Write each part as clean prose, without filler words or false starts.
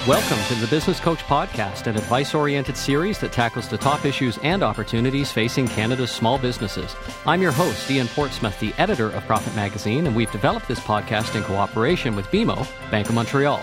Welcome to the Business Coach Podcast, an advice-oriented series that tackles the top issues and opportunities facing Canada's small businesses. I'm your host, Ian Portsmouth, the editor of Profit Magazine, and we've developed this podcast in cooperation with BMO, Bank of Montreal.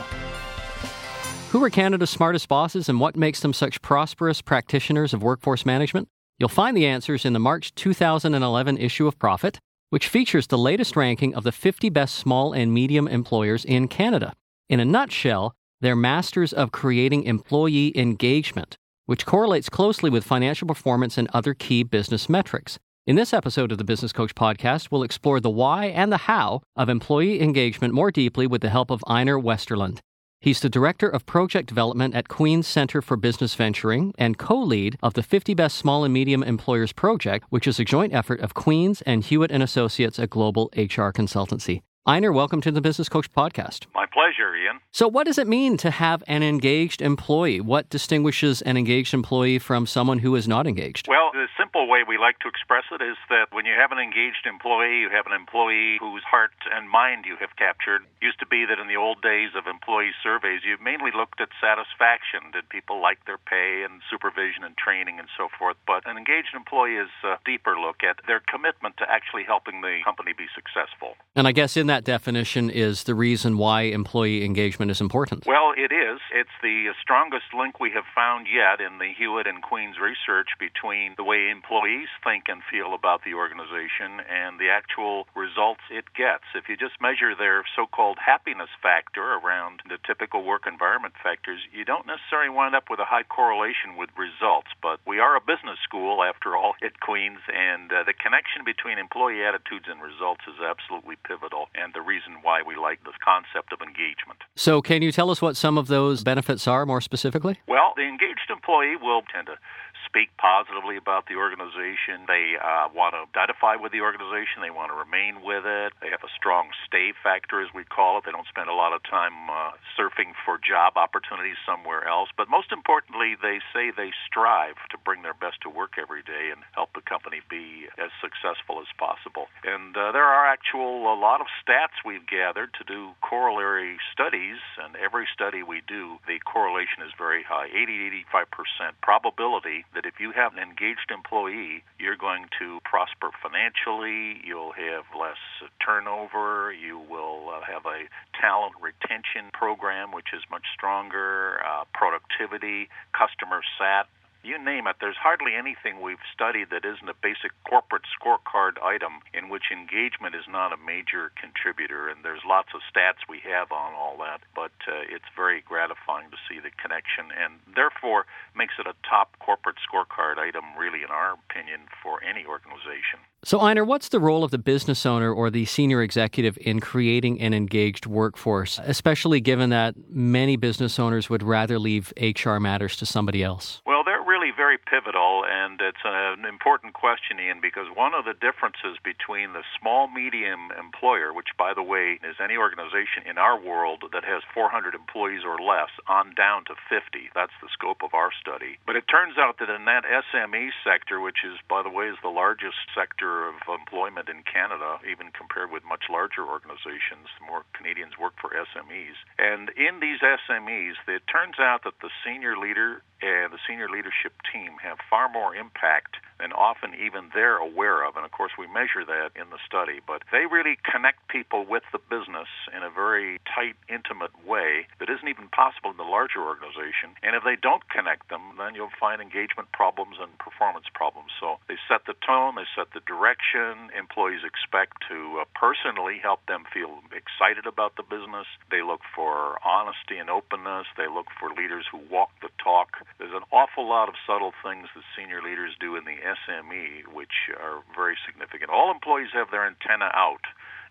Who are Canada's smartest bosses and what makes them such prosperous practitioners of workforce management? You'll find the answers in the March 2011 issue of Profit, which features the latest ranking of the 50 best small and medium employers in Canada. In a nutshell, they're masters of creating employee engagement, which correlates closely with financial performance and other key business metrics. In this episode of the Business Coach Podcast, we'll explore the why and the how of employee engagement more deeply with the help of Einar Westerlund. He's the Director of Project Development at Queen's Centre for Business Venturing and co-lead of the 50 Best Small and Medium Employers Project, which is a joint effort of Queen's and Hewitt & Associates, a global HR consultancy. Einar, welcome to the Business Coach Podcast. My pleasure, Ian. So what does it mean to have an engaged employee? What distinguishes an engaged employee from someone who is not engaged? Well, the simple way we like to express it is that when you have an engaged employee, you have an employee whose heart and mind you have captured. It used to be that in the old days of employee surveys, you mainly looked at satisfaction. Did people like their pay and supervision and training and so forth? But an engaged employee is a deeper look at their commitment to actually helping the company be successful. And I guess in that definition is the reason why employee engagement is important. Well, it is. It's the strongest link we have found yet in the Hewitt and Queen's research between the way employees think and feel about the organization and the actual results it gets. If you just measure their so-called happiness factor around the typical work environment factors, you don't necessarily wind up with a high correlation with results. But we are a business school, after all, at Queen's, and the connection between employee attitudes and results is absolutely pivotal, and the reason why we like this concept of engagement. So can you tell us what some of those benefits are more specifically? Well, the engaged employee will tend to speak positively about the organization. They want to identify with the organization. They want to remain with it. They have a strong stay factor, as we call it. They don't spend a lot of time surfing for job opportunities somewhere else. But most importantly, they say they strive to bring their best to work every day and help the company be as successful as possible. And there are a lot of stats we've gathered to do corollary studies, and every study we do, the correlation is very high, 80-85% probability that if you have an engaged employee, you're going to prosper financially, you'll have less turnover, you will have a talent retention program which is much stronger, productivity, customer sat. You name it, there's hardly anything we've studied that isn't a basic corporate scorecard item in which engagement is not a major contributor, and there's lots of stats we have on all that, but it's very gratifying to see the connection, and therefore makes it a top corporate scorecard item, really, in our opinion, for any organization. So, Einar, what's the role of the business owner or the senior executive in creating an engaged workforce, especially given that many business owners would rather leave HR matters to somebody else? Well, they're really very pivotal, and it's an important question, Ian, because one of the differences between the small-medium employer, which, by the way, is any organization in our world that has 400 employees or less, on down to 50. That's the scope of our study. But it turns out that in that SME sector, which is, by the way, is the largest sector of employment in Canada, even compared with much larger organizations, more Canadians work for SMEs. And in these SMEs, it turns out that the senior leader and the senior leadership team have far more impact than often even they're aware of. And of course, we measure that in the study. But they really connect people with the business in a very tight, intimate way that isn't even possible in the larger organization. And if they don't connect them, then you'll find engagement problems and performance problems. So they set the tone, they set the direction. Employees expect to personally help them feel excited about the business. They look for honesty and openness. They look for leaders who walk the talk. There's an awful lot of subtle things that senior leaders do in the SME which are very significant. All employees have their antenna out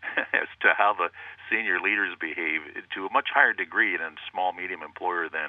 as to how the senior leaders behave to a much higher degree in a small, medium employer than,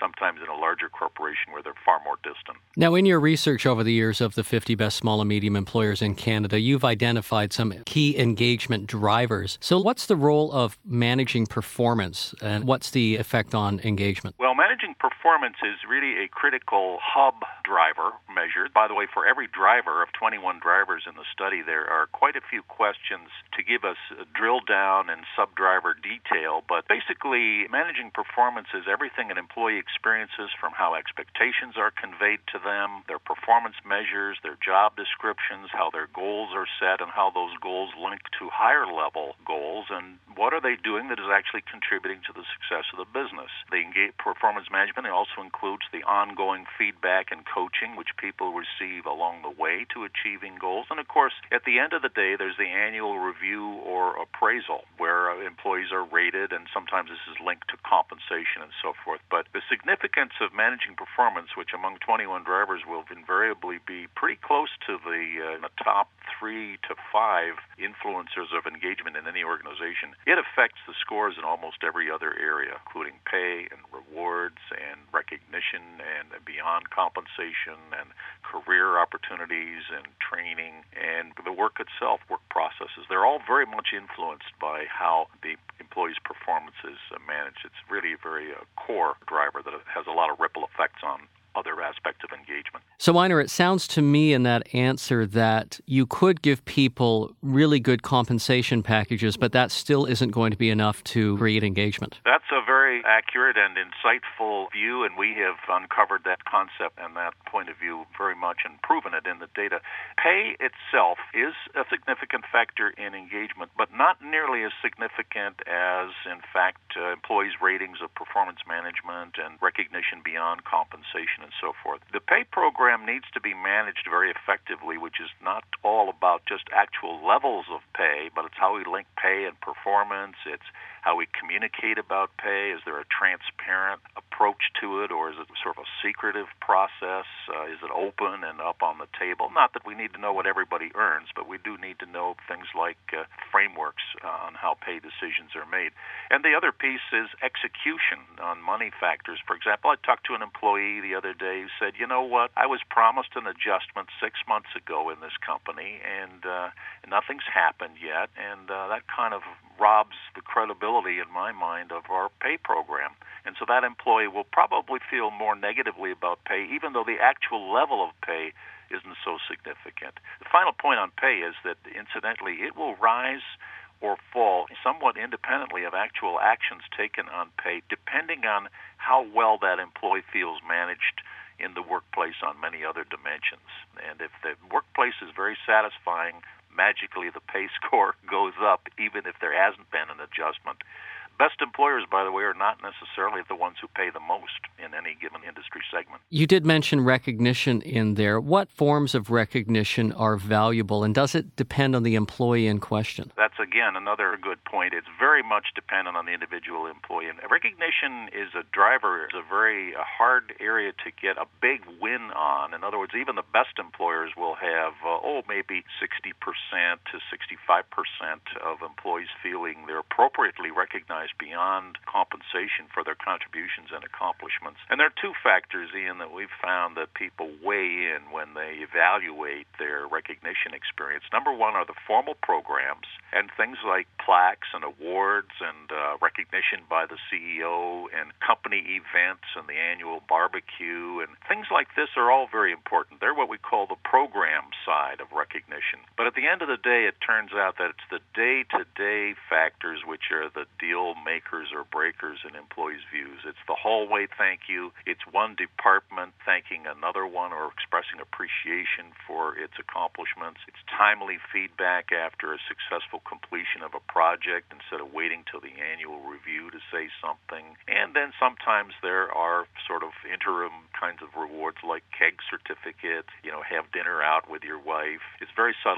sometimes in a larger corporation where they're far more distant. Now, in your research over the years of the 50 best small and medium employers in Canada, you've identified some key engagement drivers. So what's the role of managing performance, and what's the effect on engagement? Well, managing performance is really a critical hub driver measured. By the way, for every driver of 21 drivers in the study, there are quite a few questions to give us a drill down and sub-driver detail. But basically, managing performance is everything an employee experiences, from how expectations are conveyed to them, their performance measures, their job descriptions, how their goals are set, and how those goals link to higher-level goals, and what are they doing that is actually contributing to the success of the business. The performance management also includes the ongoing feedback and coaching which people receive along the way to achieving goals. And of course, at the end of the day, there's the annual review or appraisal where employees are rated, and sometimes this is linked to compensation and so forth. But the significance of managing performance, which among 21 drivers will invariably be pretty close to the top 3 to 5 influencers of engagement in any organization, it affects the scores in almost every other area, including pay and rewards and recognition and beyond compensation and career opportunities and training and the work itself, work processes. They're all very much influenced by how the employee's performance is managed. It's really a very core driver that has a lot of ripple effects on other aspects of engagement. So, Einar, it sounds to me in that answer that you could give people really good compensation packages, but that still isn't going to be enough to create engagement. That's a very accurate and insightful view, and we have uncovered that concept and that point of view very much and proven it in the data. Pay itself is a significant factor in engagement, but not nearly as significant as, in fact, employees' ratings of performance management and recognition beyond compensation and so forth. The pay program needs to be managed very effectively, which is not all about just actual levels of pay, but it's how we link pay and performance. It's how we communicate about pay. Is there a transparent approach to it, or is it sort of a secretive process? Is it open and up on the table? Not that we need to know what everybody earns, but we do need to know things like frameworks on how pay decisions are made. And the other piece is execution on money factors. For example, I talked to an employee the other day who said, you know what, I was promised an adjustment 6 months ago in this company, and nothing's happened yet, and that kind of robs the credibility in my mind of our pay program. And so that employee will probably feel more negatively about pay, even though the actual level of pay isn't so significant. The final point on pay is that, incidentally, it will rise or fall somewhat independently of actual actions taken on pay, depending on how well that employee feels managed in the workplace on many other dimensions. And if the workplace is very satisfying, magically the pay score goes up, even if there hasn't been an adjustment. Best employers, by the way, are not necessarily the ones who pay the most in any given industry segment. You did mention recognition in there. What forms of recognition are valuable, and does it depend on the employee in question? That's, again, another good point. It's very much dependent on the individual employee. And recognition is a driver. It's a very hard area to get a big win on. In other words, even the best employers will have, maybe 60% to 65% of employees feeling they're appropriately recognized beyond compensation for their contributions and accomplishments. And there are two factors, Ian, that we've found that people weigh in when they evaluate their recognition experience. Number one are the formal programs, and things like plaques and awards and recognition by the CEO and company events and the annual barbecue and things like this are all very important. They're what we call the program side of recognition. But at the end of the day, it turns out that it's the day-to-day factors which are the deal makers or breakers in employees' views. It's the hallway thank you. It's one department thanking another one or expressing appreciation for its accomplishments. It's timely feedback after a successful completion of a project instead of waiting till the annual review to say something. And then sometimes there are sort of interim kinds of rewards like keg certificate, have dinner out with your wife. It's very subtle, but at the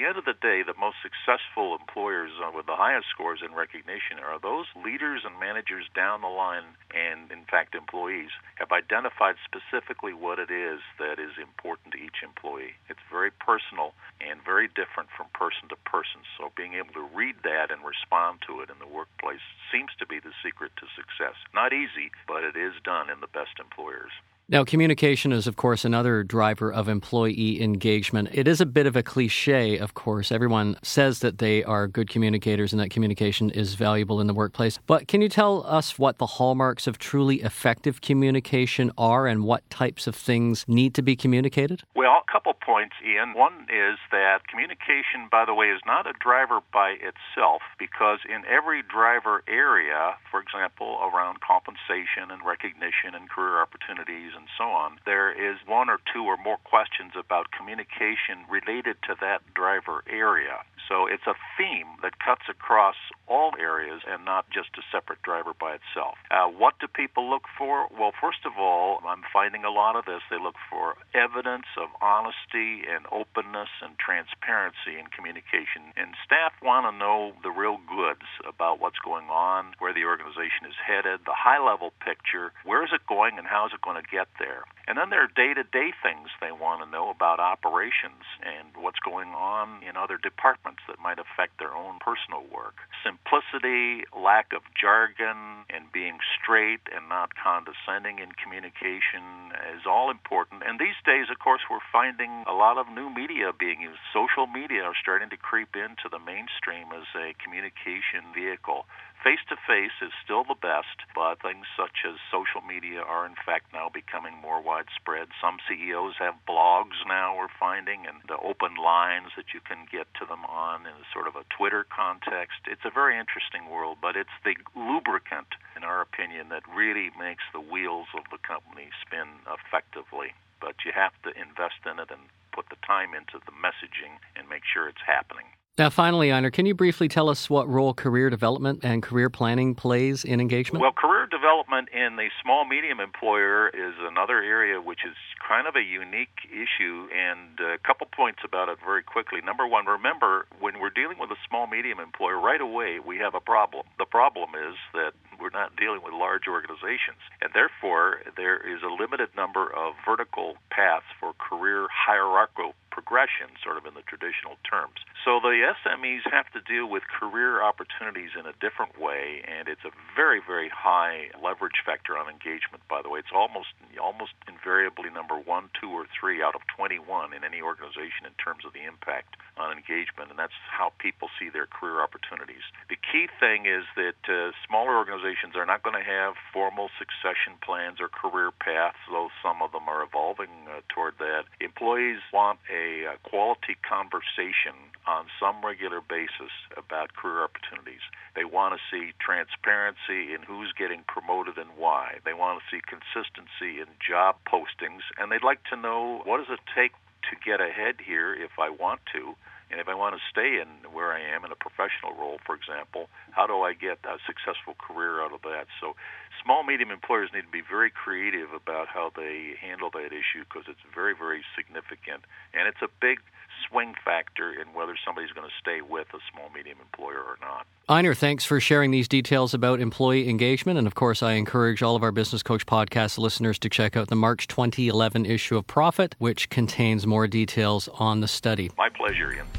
the end of the day, the most successful employers with the highest scores in recognition are those leaders and managers down the line, and in fact employees have identified specifically what it is that is important to each employee. It's very personal and very different from person to person. So being able to read that and respond to it in the workplace seems to be the secret to success. Not easy, but it is done in the best employers. Now, communication is, of course, another driver of employee engagement. It is a bit of a cliche, of course. Everyone says that they are good communicators and that communication is valuable in the workplace. But can you tell us what the hallmarks of truly effective communication are and what types of things need to be communicated? Well, a couple points, Ian. One is that communication, by the way, is not a driver by itself, because in every driver area, for example, around compensation and recognition and career opportunities and so on, there is one or two or more questions about communication related to that driver area. So it's a theme that cuts across all areas and not just a separate driver by itself. What do people look for? Well, first of all, I'm finding a lot of this. They look for evidence of honesty and openness and transparency in communication. And staff want to know the real goods about what's going on, where the organization is headed, the high-level picture, where is it going and how is it going to get there. And then there are day-to-day things they want to know about operations and what's going on in other departments that might affect their own personal work. Simplicity, lack of jargon, and being straight and not condescending in communication is all important. And these days, of course, we're finding a lot of new media being used. Social media are starting to creep into the mainstream as a communication vehicle. Face-to-face is still the best, but things such as social media are in fact now becoming more widespread. Some CEOs have blogs now, we're finding, and the open lines that you can get to them on in a sort of a Twitter context. It's a very interesting world, but it's the lubricant, in our opinion, that really makes the wheels of the company spin effectively. But you have to invest in it and put the time into the messaging and make sure it's happening. Now, finally, Einar, can you briefly tell us what role career development and career planning plays in engagement? Well, career development in the small-medium employer is another area which is kind of a unique issue, and a couple points about it very quickly. Number one, remember, when we're dealing with a small-medium employer, right away we have a problem. The problem is that we're not dealing with large organizations, and therefore there is a limited number of vertical paths for career hierarchical progression, sort of in the traditional terms. So the SMEs have to deal with career opportunities in a different way, and it's a very, very high leverage factor on engagement, by the way. It's almost invariably number 1, 2, or 3 out of 21 in any organization in terms of the impact on engagement, and that's how people see their career opportunities. The key thing is that smaller organizations are not going to have formal succession plans or career paths, though some of them are evolving toward that. Employees want a quality conversation on some regular basis about career opportunities. They want to see transparency in who's getting promoted and why. They want to see consistency in job postings, and they'd like to know, what does it take to get ahead here if I want to? And if I want to stay in where I am in a professional role, for example, how do I get a successful career out of that? So small, medium employers need to be very creative about how they handle that issue, because it's very, very significant. And it's a big swing factor in whether somebody's going to stay with a small, medium employer or not. Einar, thanks for sharing these details about employee engagement. And of course, I encourage all of our Business Coach podcast listeners to check out the March 2011 issue of Profit, which contains more details on the study. My pleasure, Ian.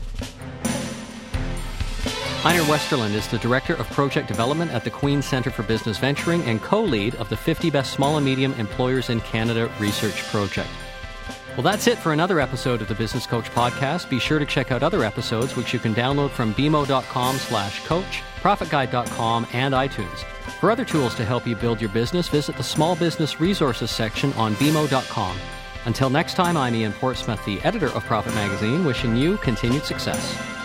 Einar Westerlund is the Director of Project Development at the Queen's Centre for Business Venturing and co-lead of the 50 Best Small and Medium Employers in Canada Research Project. Well, that's it for another episode of the Business Coach podcast. Be sure to check out other episodes, which you can download from bmo.com/coach, profitguide.com, and iTunes. For other tools to help you build your business, visit the Small Business Resources section on bmo.com. Until next time, I'm Ian Portsmouth, the editor of Profit Magazine, wishing you continued success.